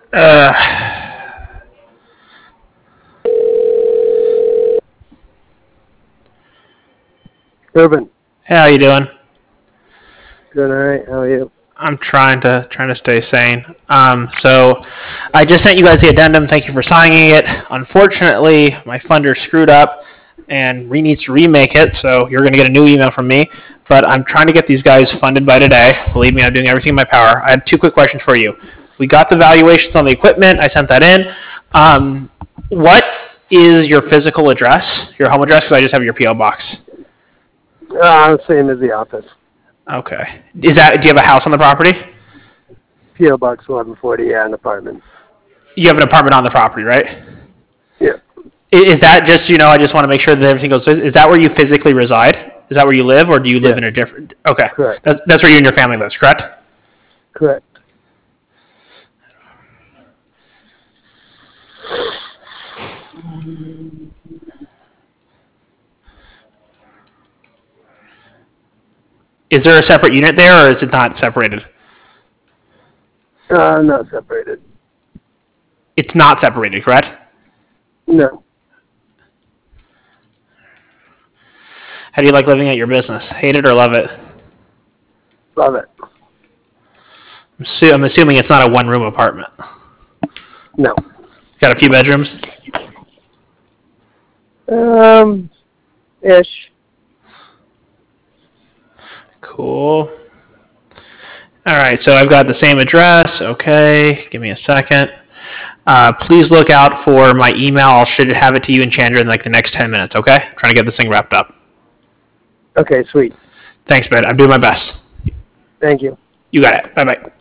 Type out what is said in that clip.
Uh, Urban. hey, how you doing? Good, alright. How are you? I'm trying to stay sane. So I just sent you guys the addendum. Thank you for signing it. Unfortunately, my funder screwed up and needs to remake it. So you're going to get a new email from me. But I'm trying to get these guys funded by today. Believe me, I'm doing everything in my power. I had two quick questions for you. We got the valuations on the equipment. I sent that in. What is your physical address? Your home address? Because I just have your PO box. Same as the office. Okay. Do you have a house on the property? P.O. Box 1140, yeah, an apartment. You have an apartment on the property, right? Yeah. Is that just, I just want to make sure that everything goes, is that where you physically reside? Is that where you live, or do you live in a different, okay. Correct. That's where you and your family lives, correct? Correct. Is there a separate unit there, or is it not separated? Not separated. It's not separated, correct? No. How do you like living at your business? Hate it or love it? Love it. I'm assuming it's not a one-room apartment. No. Got a few bedrooms? Ish. Cool. All right, so I've got the same address. Okay, give me a second. Please look out for my email. I should have it to you and Chandra in like the next 10 minutes, okay? I'm trying to get this thing wrapped up. Okay, sweet. Thanks, Ben. I'm doing my best. Thank you. You got it. Bye-bye.